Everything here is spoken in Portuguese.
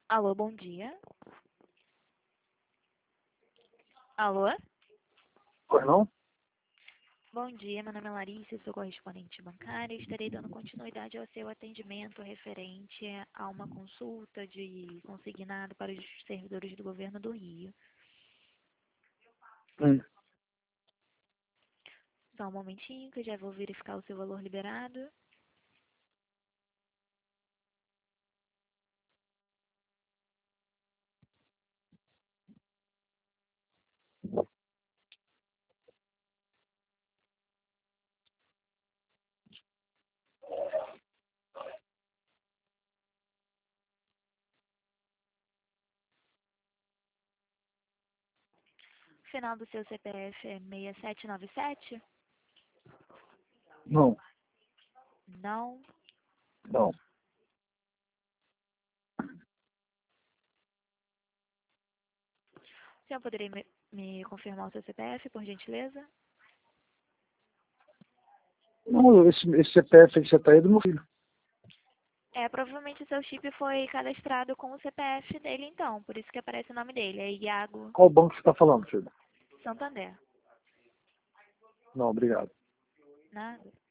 Alô, bom dia. Alô? Pois não? Bom dia, meu nome é Larissa, sou correspondente bancária e estarei dando continuidade ao seu atendimento referente a uma consulta de consignado para os servidores do governo do Rio. Hum. Só um momentinho que eu já vou verificar o seu valor liberado. Final do seu CPF é 6797? Não, Não. não. O senhor poderia me confirmar o seu CPF, por gentileza? Não, esse CPF aí que você tá aí é do meu filho. Provavelmente o seu chip foi cadastrado com o CPF dele então, por isso que aparece o nome dele, é Iago Qual banco você tá falando, filho? Santander. Não, obrigado. Nada.